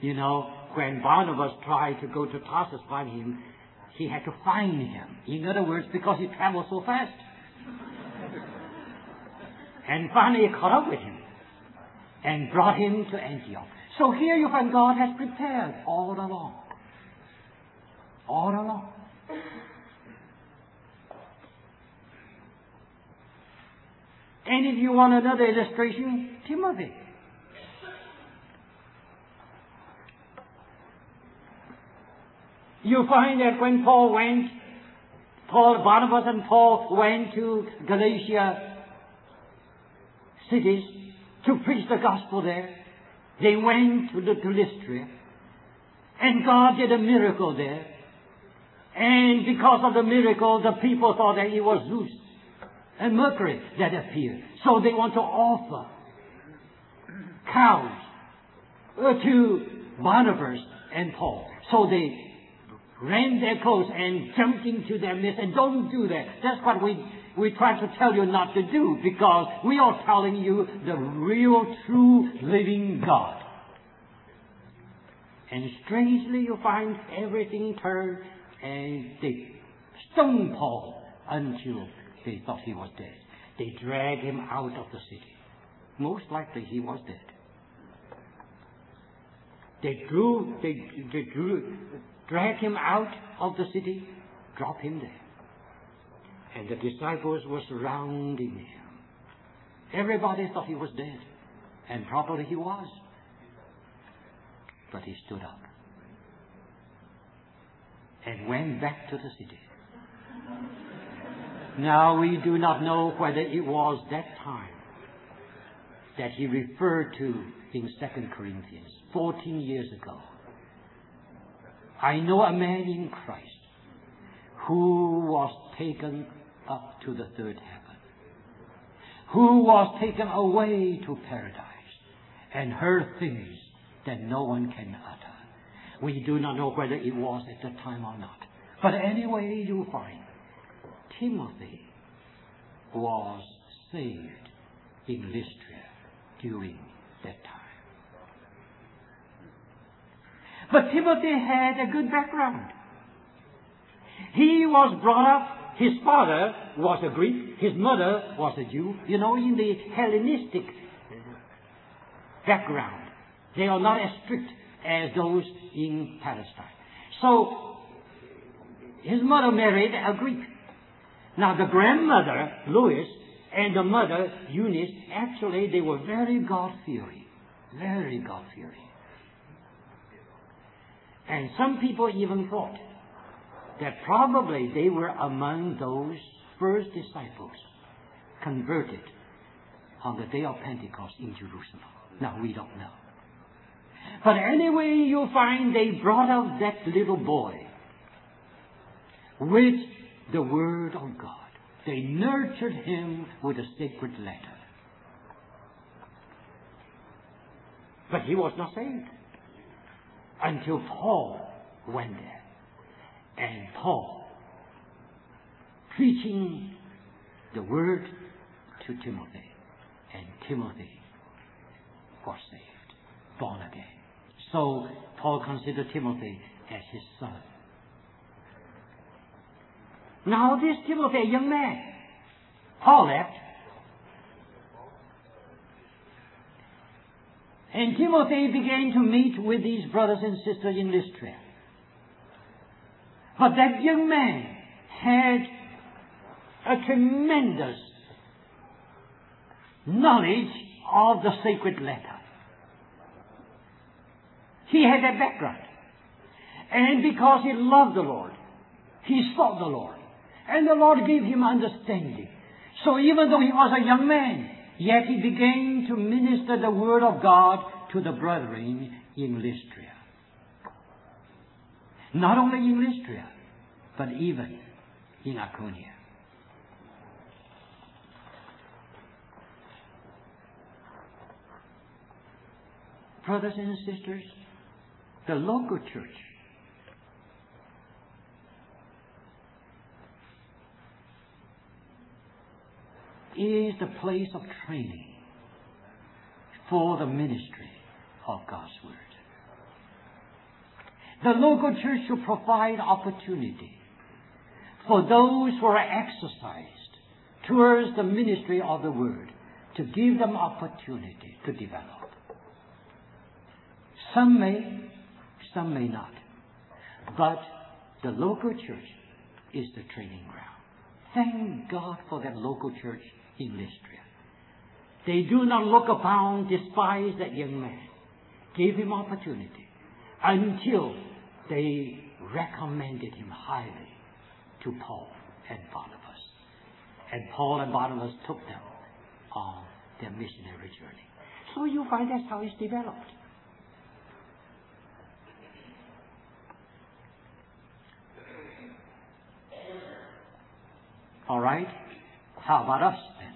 You know, when Barnabas tried to go to Tarsus find him, he had to find him. In other words, because he traveled so fast. And finally he caught up with him and brought him to Antioch. So here you find God has prepared all along. All along. And if you want another illustration, Timothy. You find that when Barnabas and Paul went to Galatia cities to preach the gospel there, they went to Lystra, and God did a miracle there. And because of the miracle, the people thought that it was Zeus and Mercury that appeared. So they want to offer cows to Barnabas and Paul. So they rent their clothes and jumped into their midst. And don't do that. That's what we try to tell you not to do, because we are telling you the real, true, living God. And strangely, you find everything turned, and they stoned Paul until they thought he was dead. They dragged him out of the city. Most likely he was dead. They dragged him out of the city, dropped him there. And the disciples were surrounding him. Everybody thought he was dead. And probably he was. But he stood up and went back to the city. Now, we do not know whether it was that time that he referred to in 2 Corinthians, 14 years ago. I know a man in Christ who was taken up to the third heaven, who was taken away to paradise and heard things that no one can utter. We do not know whether it was at the time or not. But anyway, you find Timothy was saved in Lystra during that time. But Timothy had a good background. He was brought up, his father was a Greek, his mother was a Jew. You know, in the Hellenistic background, they are not as strict as those in Palestine. So, his mother married a Greek. Now, the grandmother, Lois, and the mother, Eunice, actually, they were very God-fearing. Very God-fearing. And some people even thought that probably they were among those first disciples converted on the day of Pentecost in Jerusalem. Now, we don't know. But anyway, you find they brought up that little boy with the Word of God. They nurtured him with a sacred letter. But he was not saved until Paul went there. And Paul, preaching the Word to Timothy, and Timothy was saved, born again. So Paul considered Timothy as his son. Now this Timothy, a young man, Paul left. And Timothy began to meet with these brothers and sisters in Lystra. But that young man had a tremendous knowledge of the sacred letter. He had that background. And because he loved the Lord, he sought the Lord. And the Lord gave him understanding. So even though he was a young man, yet he began to minister the Word of God to the brethren in Lystra. Not only in Lystra, but even in Iconium. Brothers and sisters, the local church is the place of training for the ministry of God's Word. The local church should provide opportunity for those who are exercised towards the ministry of the Word, to give them opportunity to develop. Some may not. But the local church is the training ground. Thank God for that local church in Lystra. They do not look upon, despise that young man. Gave him opportunity until they recommended him highly to Paul and Barnabas. And Paul and Barnabas took them on their missionary journey. So you find that's how it's developed. All right? How about us then?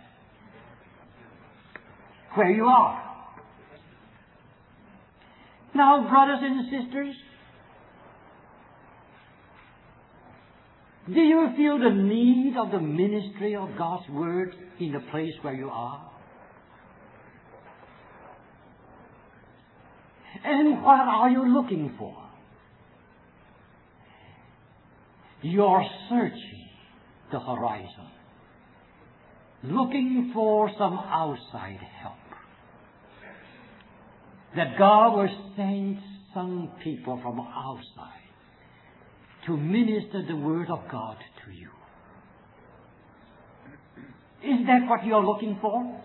Where you are. Now, brothers and sisters, do you feel the need of the ministry of God's Word in the place where you are? And what are you looking for? You're searching the horizon, looking for some outside help. That God will send some people from outside to minister the Word of God to you. Is that what you're looking for?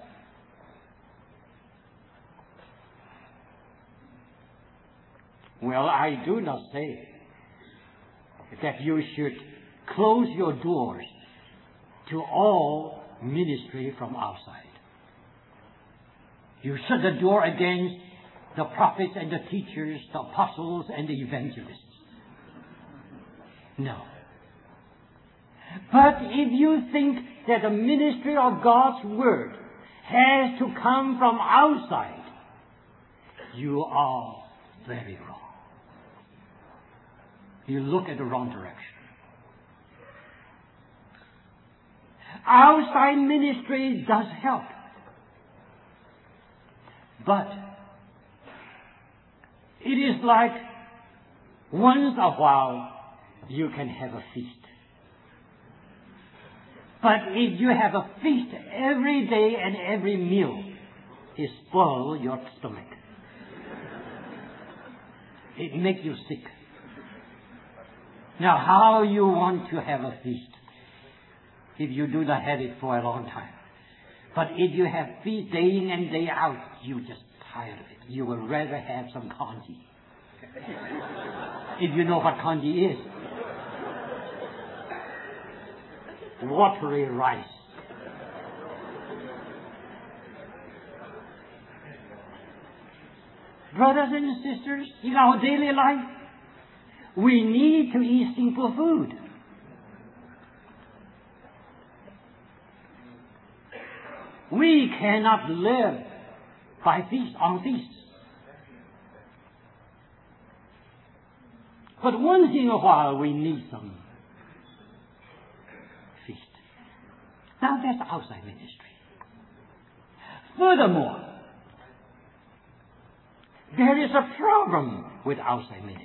Well, I do not say that you should close your doors to all ministry from outside. You shut the door against the prophets and the teachers, the apostles and the evangelists. No. But if you think that the ministry of God's Word has to come from outside, you are very wrong. You look at the wrong direction. Outside ministry does help. But it is like once a while you can have a feast. But if you have a feast every day and every meal, it spoils your stomach. It makes you sick. Now, how you want to have a feast if you do not have it for a long time? But if you have feast day in and day out, you just tired of it. You would rather have some congee. If you know what congee is. Watery rice. Brothers and sisters, in our daily life, we need to eat simple food. We cannot live by on feasts. But once in a while we need some feast. Now that's outside ministry. Furthermore, there is a problem with outside ministry.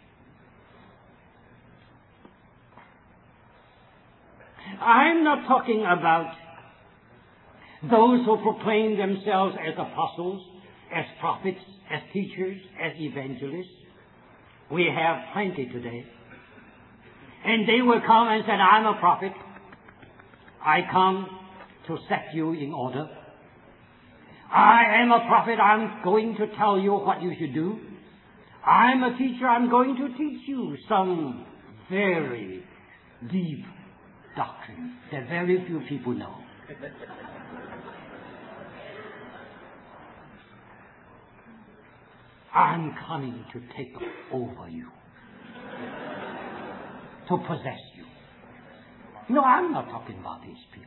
I'm not talking about those who proclaim themselves as apostles, as prophets, as teachers, as evangelists. We have plenty today. And they will come and say, I'm a prophet. I come to set you in order. I am a prophet. I'm going to tell you what you should do. I'm a teacher. I'm going to teach you some very deep doctrine that very few people know. I'm coming to take over you, to possess you. No, I'm not talking about these people.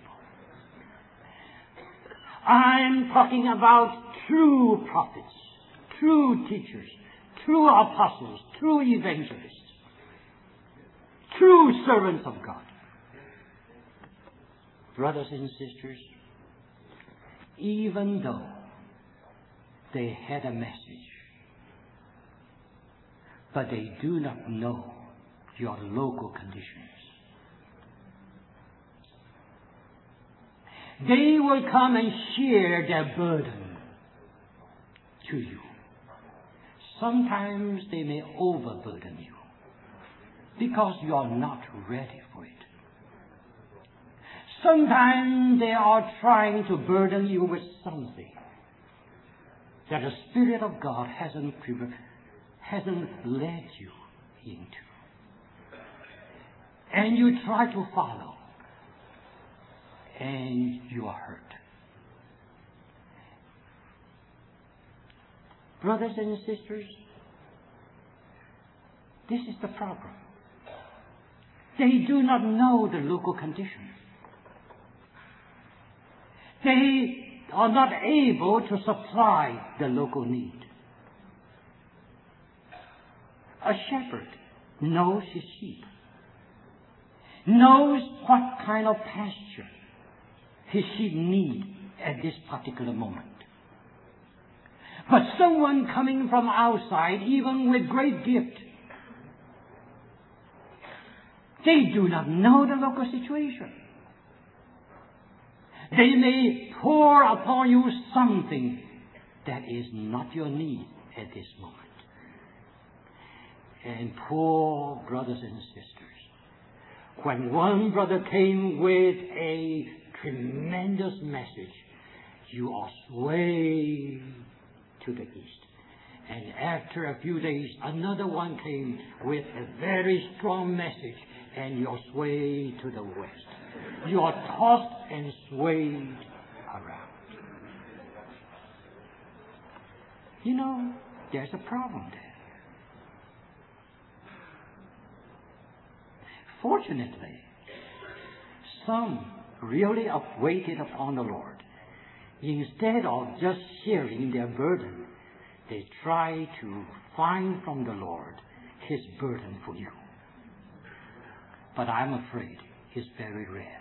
I'm talking about true prophets, true teachers, true apostles, true evangelists, true servants of God. Brothers and sisters, even though they had a message, but they do not know your local conditions. They will come and share their burden to you. Sometimes they may overburden you because you are not ready for it. Sometimes they are trying to burden you with something that the Spirit of God hasn't led you into. And you try to follow, and you are hurt. Brothers and sisters, this is the problem. They do not know the local conditions. They are not able to supply the local need. A shepherd knows his sheep, knows what kind of pasture his sheep need at this particular moment. But someone coming from outside, even with great gift, they do not know the local situation. They may pour upon you something that is not your need at this moment. And poor brothers and sisters, when one brother came with a tremendous message, you are swayed to the east. And after a few days, another one came with a very strong message, and you are swayed to the west. You are tossed and swayed around. You know, there's a problem there. Fortunately, some really waited upon the Lord. Instead of just sharing their burden, they try to find from the Lord His burden for you. But I'm afraid it's very rare.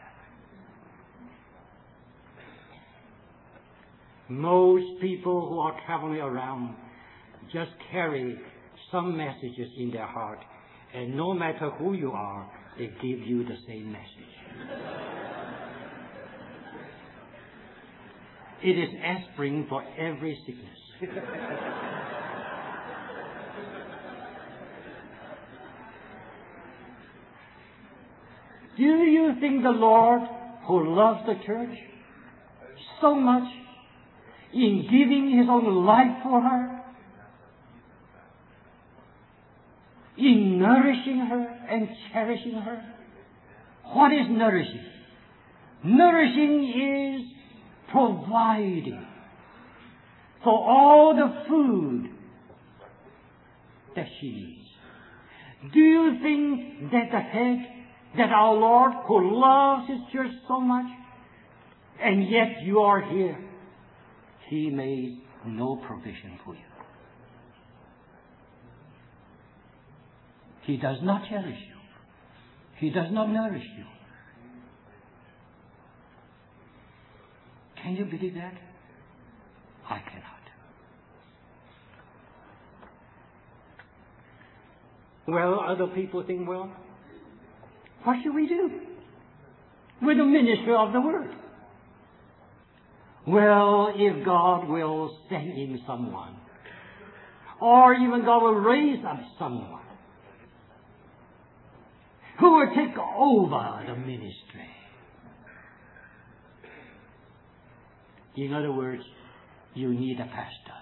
Most people who are traveling around just carry some messages in their heart, and no matter who you are, they give you the same message. It is aspirin for every sickness. Do you think the Lord, who loves the church so much, in giving His own life for her, in nourishing her and cherishing her? What is nourishing? Nourishing is providing for all the food that she needs. Do you think that the head, that our Lord, who loves His church so much, and yet you are here, He made no provision for you? He does not cherish you. He does not nourish you. Can you believe that? I cannot. Well, other people think, well, what should we do with the ministry of the Word? Well, if God will send in someone, or even God will raise up someone who will take over the ministry. In other words, you need a pastor.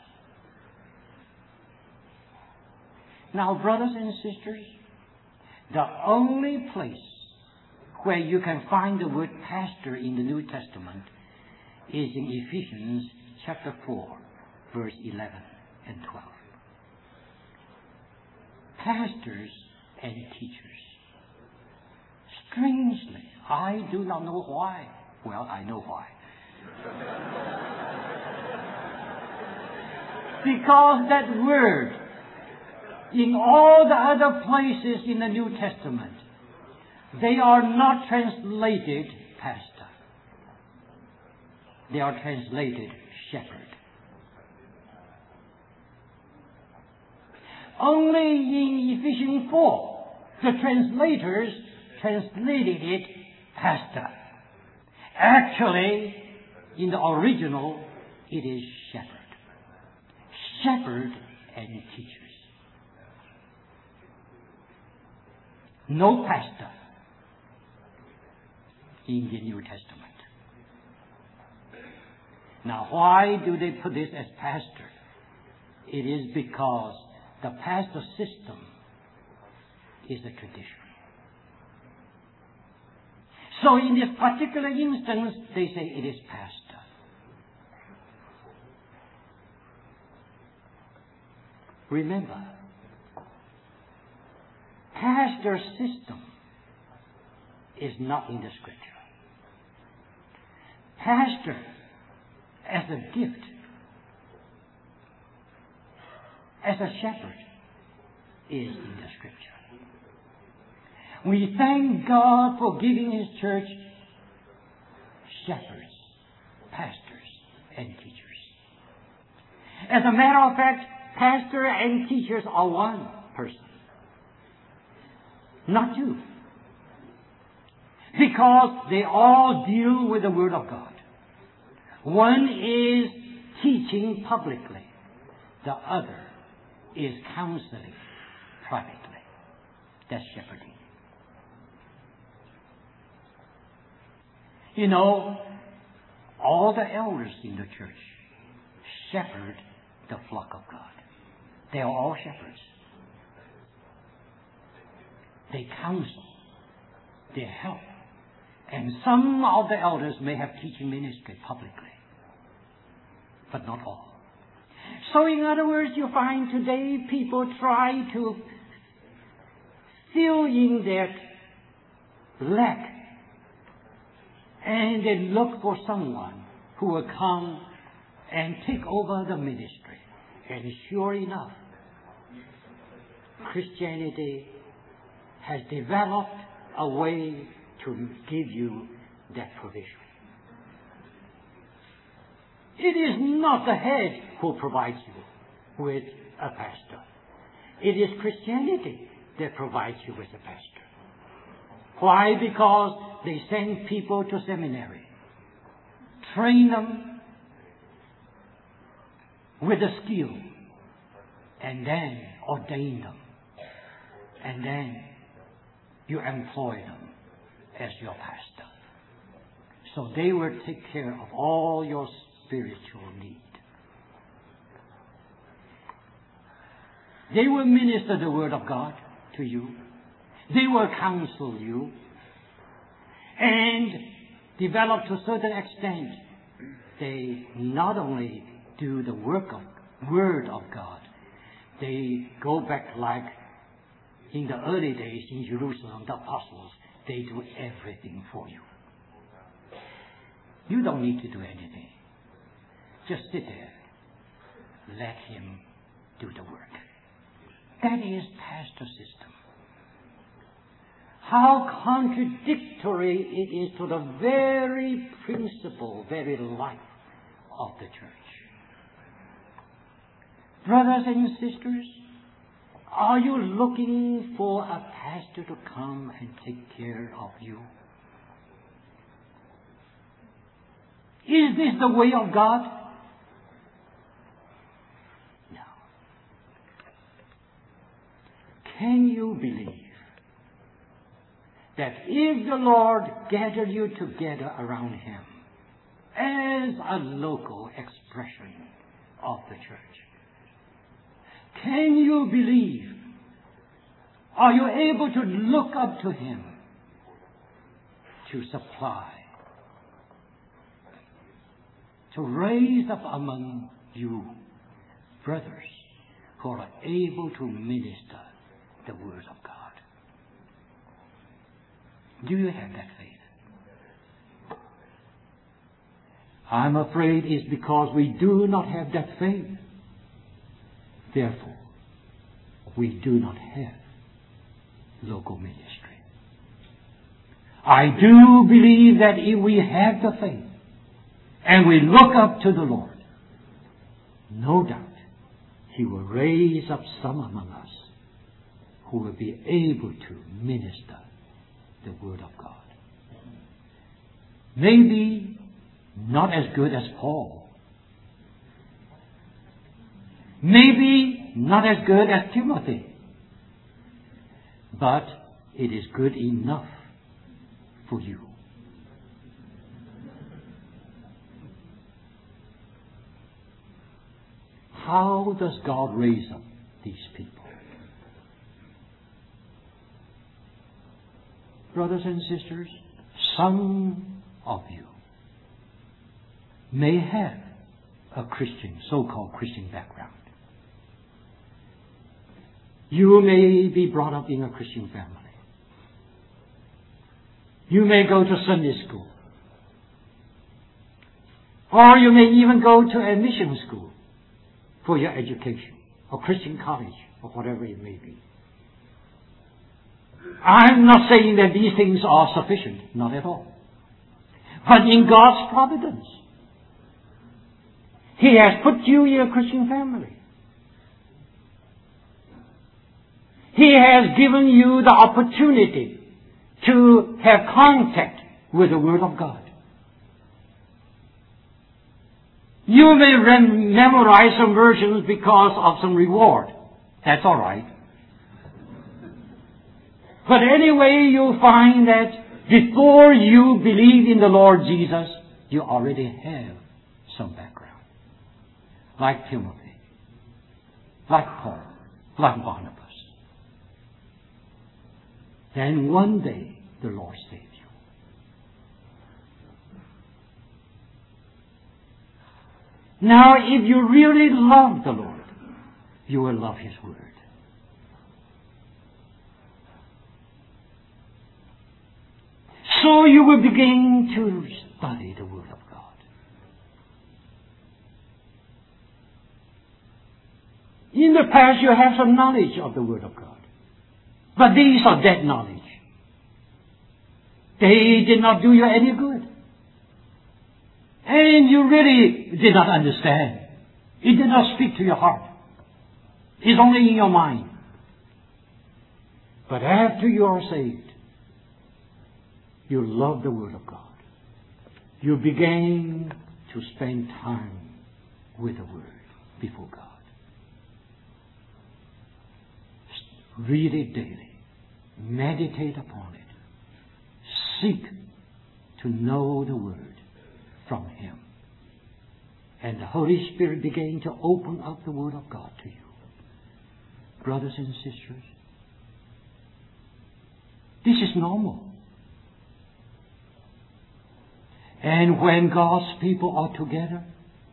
Now, brothers and sisters, the only place where you can find the word pastor in the New Testament is in Ephesians chapter 4, verse 11 and 12. Pastors and teachers. Strangely, I do not know why. Well, I know why. Because that word, in all the other places in the New Testament, they are not translated pastor. They are translated shepherd. Only in Ephesians 4, the translators translated it pastor. Actually, in the original, it is shepherd. Shepherd and teachers. No pastor in the New Testament. Now, why do they put this as pastor? It is because the pastor system is a tradition. So in this particular instance, they say it is pastor. Remember, pastor system is not in the Scripture. Pastor as a gift, as a shepherd, is in the Scripture. We thank God for giving His church shepherds, pastors, and teachers. As a matter of fact, pastor and teachers are one person, not two, because they all deal with the Word of God. One is teaching publicly. The other is counseling privately. That's shepherding. You know, all the elders in the church shepherd the flock of God. They are all shepherds. They counsel. They help. And some of the elders may have teaching ministry publicly, but not all. So in other words, you find today people try to fill in their lack, and they look for someone who will come and take over the ministry. And sure enough, Christianity has developed a way to give you that provision. It is not the head who provides you with a pastor. It is Christianity that provides you with a pastor. Why? Because they send people to seminary, train them with a skill, and then ordain them. And then you employ them as your pastor. So they will take care of all your spiritual need. They will minister the Word of God to you. They will counsel you. And develop to a certain extent, they not only do the work of Word of God, they go back like in the early days in Jerusalem, the apostles, they do everything for you. You don't need to do anything. Just sit there. Let Him do the work. That is pastor system. How contradictory it is to the very principle, very life of the church. Brothers and sisters, are you looking for a pastor to come and take care of you? Is this the way of God? No. Can you believe that if the Lord gathered you together around Him as a local expression of the church, can you believe? Are you able to look up to Him to supply, to raise up among you brothers who are able to minister the Word of God? Do you have that faith? I'm afraid it's because we do not have that faith. Therefore, we do not have local ministry. I do believe that if we have the faith and we look up to the Lord, no doubt He will raise up some among us who will be able to minister the Word of God. Maybe not as good as Paul. Maybe not as good as Timothy. But it is good enough for you. How does God raise up these people? Brothers and sisters, some of you may have a Christian, so-called Christian background. You may be brought up in a Christian family. You may go to Sunday school. Or you may even go to a mission school for your education, or Christian college, or whatever it may be. I'm not saying that these things are sufficient, not at all. But in God's providence, He has put you in a Christian family. He has given you the opportunity to have contact with the Word of God. You may memorize some versions because of some reward. That's all right. But anyway, you'll find that before you believe in the Lord Jesus, you already have some background. Like Timothy, like Paul, like Barnabas. Then one day, the Lord saved you. Now, if you really love the Lord, you will love His Word. So you will begin to study the Word of God. In the past, you have some knowledge of the Word of God. But these are dead knowledge. They did not do you any good. And you really did not understand. It did not speak to your heart. It's only in your mind. But after you are saved, you love the Word of God. You begin to spend time with the Word before God. Read it daily. Meditate upon it. Seek to know the Word from Him. And the Holy Spirit began to open up the Word of God to you. Brothers and sisters, this is normal. And when God's people are together,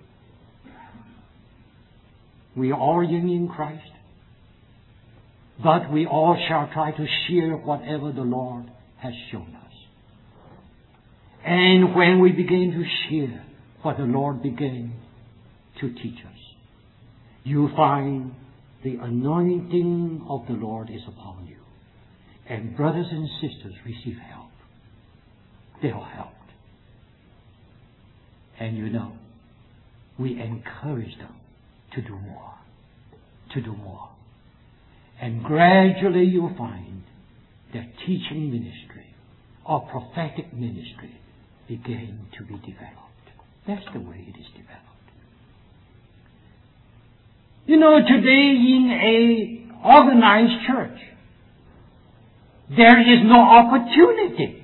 we are all young in Christ, but we all shall try to share whatever the Lord has shown us. And when we begin to share what the Lord began to teach us, you find the anointing of the Lord is upon you. And brothers and sisters receive help. They are helped. And you know, we encourage them to do more. To do more. And gradually you'll find their teaching ministry or prophetic ministry begin to be developed. That's the way it is developed. You know, today in a organized church, there is no opportunity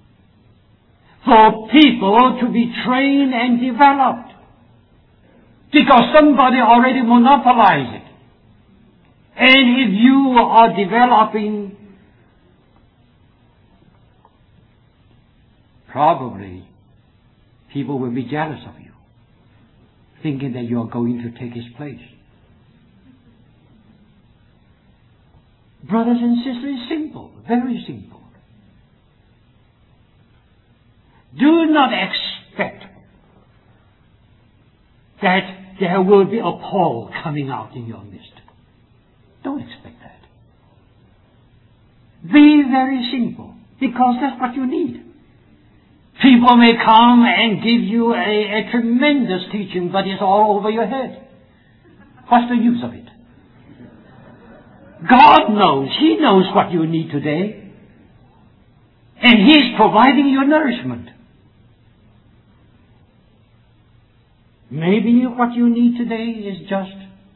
for people to be trained and developed because somebody already monopolized it. And if you are developing, probably people will be jealous of you, thinking that you are going to take his place. Brothers and sisters, it's simple, very simple. Do not expect that there will be a Paul coming out in your midst. Don't expect that. Be very simple, because that's what you need. People may come and give you a tremendous teaching, but it's all over your head. What's the use of it? God knows. He knows what you need today. And He's providing your nourishment. Maybe what you need today is just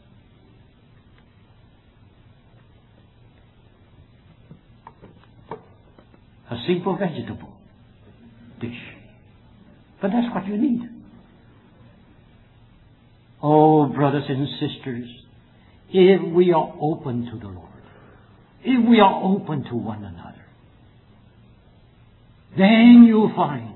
a simple vegetable dish. But that's what you need. Oh, brothers and sisters, if we are open to the Lord, if we are open to one another, then you'll find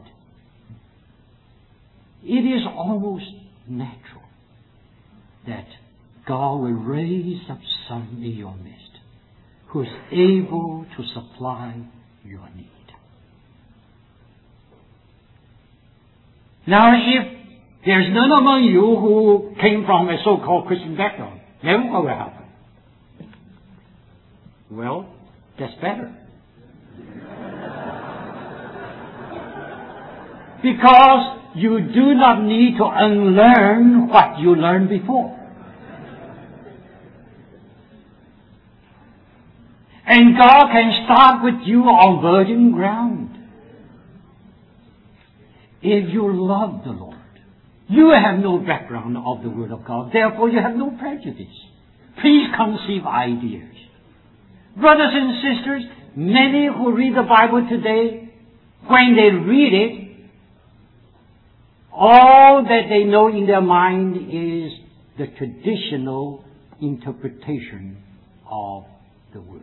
it is almost natural that God will raise up some in your midst who is able to supply your need. Now, if there's none among you who came from a so-called Christian background, then what will happen? Well, that's better. Because you do not need to unlearn what you learned before. And God can start with you on virgin ground. If you love the Lord, you have no background of the Word of God. Therefore, you have no prejudice, preconceived ideas. Brothers and sisters, many who read the Bible today, when they read it, all that they know in their mind is the traditional interpretation of the Word.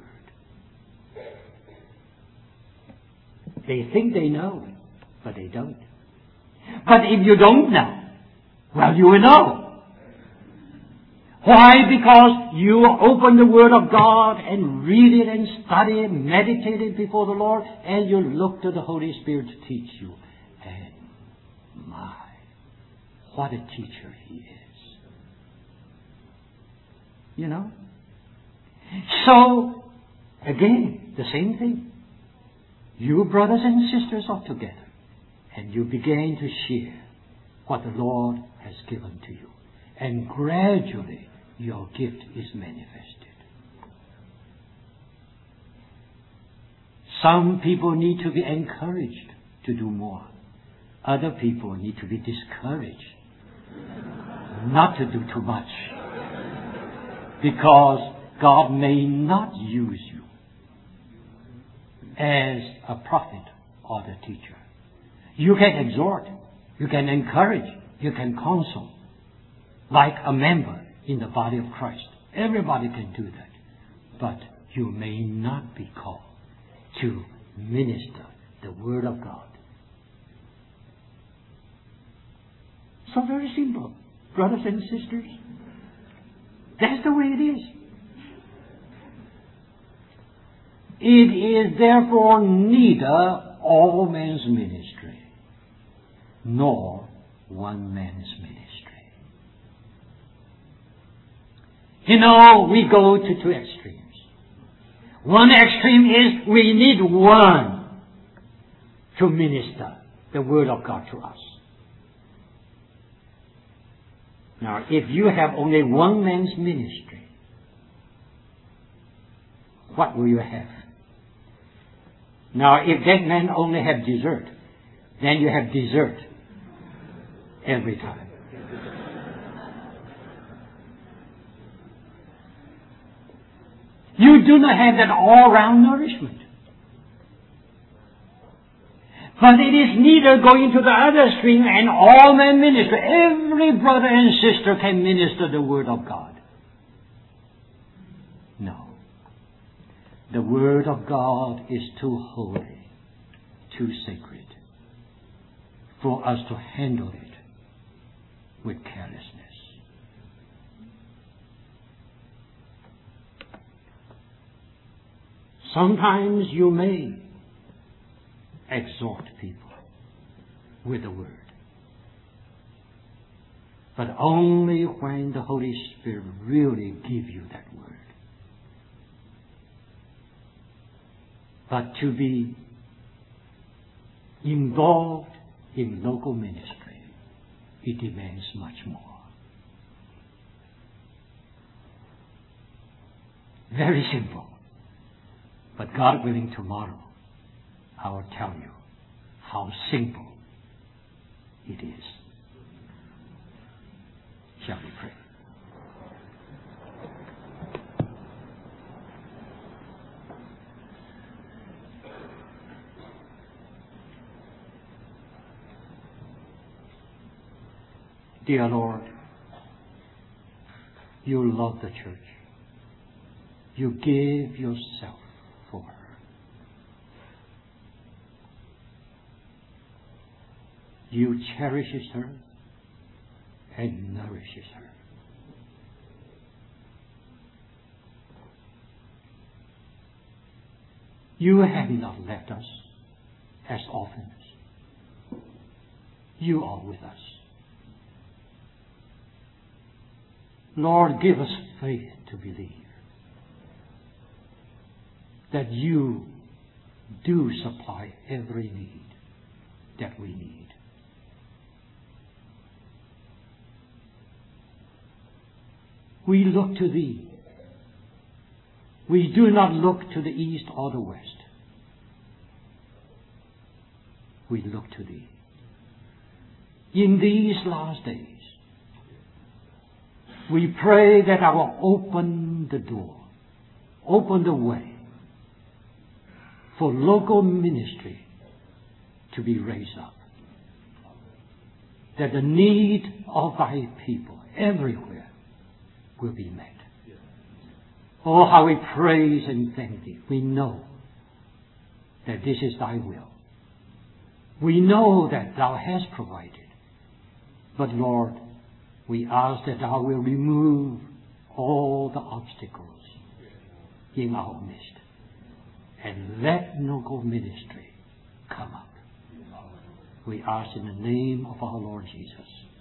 They think they know, but they don't. But if you don't know, well, you will know. Why? Because you open the Word of God and read it and study it, meditate it before the Lord, and you look to the Holy Spirit to teach you. And my, what a teacher He is. You know? So, again, the same thing. You brothers and sisters are together, and you begin to share what the Lord has given to you. And gradually, your gift is manifested. Some people need to be encouraged to do more. Other people need to be discouraged not to do too much. Because God may not use you as a prophet or the teacher. You can exhort, you can encourage, you can counsel, like a member in the body of Christ. Everybody can do that. But you may not be called to minister the Word of God. So very simple, brothers and sisters. That's the way it is. It is therefore neither all men's ministry, nor one man's ministry. You know, we go to two extremes. One extreme is we need one to minister the Word of God to us. Now, if you have only one man's ministry, what will you have? Now, if that man only have dessert, then you have dessert every time. You do not have that all-round nourishment. But it is neither going to the other extreme and all men minister. Every brother and sister can minister the Word of God. No. The Word of God is too holy, too sacred for us to handle it with carelessness. Sometimes you may exhort people with the Word, but only when the Holy Spirit really gives you that Word. But to be involved in local ministry, it demands much more. Very simple. But God willing, tomorrow I will tell you how simple it is. Shall we pray? Dear Lord, you love the church. You gave yourself for her. You cherishes her and nourishes her. You have not left us as orphans. You are with us. Lord, give us faith to believe that you do supply every need that we need. We look to Thee. We do not look to the east or the west. We look to Thee. In these last days, we pray that I will open the door, open the way for local ministry to be raised up. That the need of Thy people everywhere will be met. Oh, how we praise and thank Thee. We know that this is Thy will. We know that Thou hast provided. But Lord, we ask that Thou will remove all the obstacles in our midst and let local ministry come up. We ask in the name of our Lord Jesus.